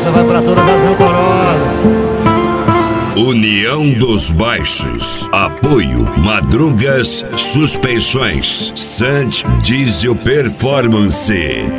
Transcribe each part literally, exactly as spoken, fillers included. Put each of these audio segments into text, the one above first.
Essa vai pra todas as rancorosas. União dos Baixos. Apoio Madrugas Suspensões. Sand Diesel Performance.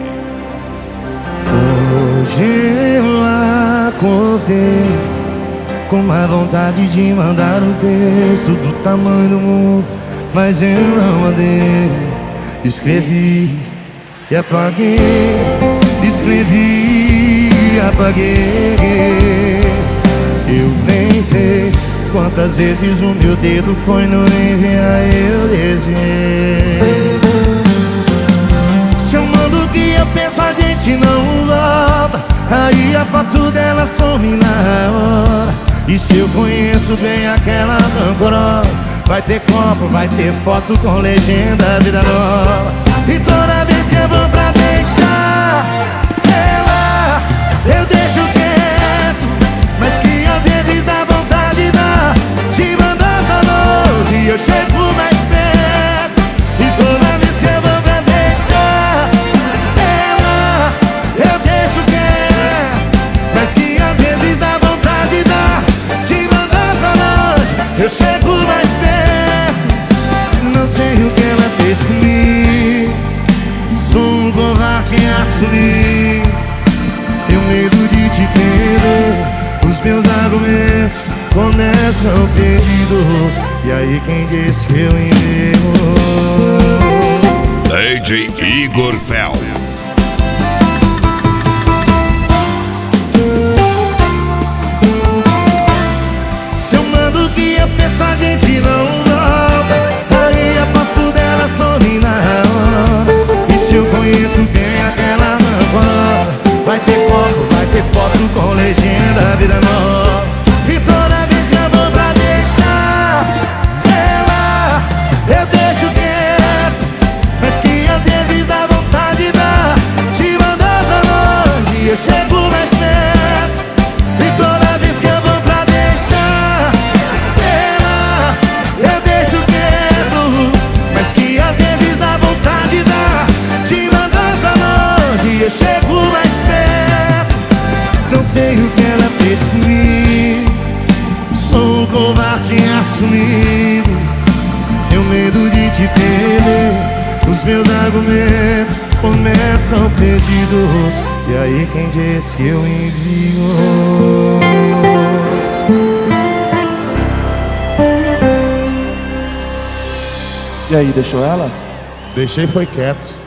Hoje eu acordei com uma vontade de mandar um texto do tamanho do mundo, mas eu não mandei. Escrevi e apaguei, escrevi e apaguei. Eu nem sei quantas vezes o meu dedo foi no enviar, eu desenhei. Se eu mando o que eu penso, a gente não volta. Aí a foto dela some na hora. E se eu conheço bem aquela rancorosa, vai ter copo, vai ter foto com legenda vida nova. E toda vez que eu vou pra deixar ela, eu deixo quieto, mas que às vezes dá vontade dá de mandar pra longe e eu chego mais perto. E toda vez que eu vou pra deixar ela, eu deixo quieto, mas que às vezes dá vontade dá de mandar pra longe, eu chego mais perto. Não sei o que ela fez comigo, sou um covarde assumido. Tenho medo de te perder, os meus argumentos começam perdidos. E aí quem disse que eu enviei? D J Igor Fel. Se eu mando o que eu penso, a gente não volta. Aí a foto dela some na hora. E se eu conheço bem aquela rancorosa, vai ter copo, vai ter foto com legenda vida nova. E toda vez que eu vou pra deixar ela, eu deixo quieto, mas que às vezes dá vontade dá de mandar pra longe e eu chego mais perto. E toda vez que eu vou pra deixar ela, eu deixo quieto, mas que às vezes dá vontade dá de mandar pra longe e eu chego mais perto. Não sei o que ela fez comigo, sou um covarde assumido. Tenho medo de te perder, os meus argumentos começam perdidos. E aí quem disse que eu envio? E aí, deixou ela? Deixei, foi quieto.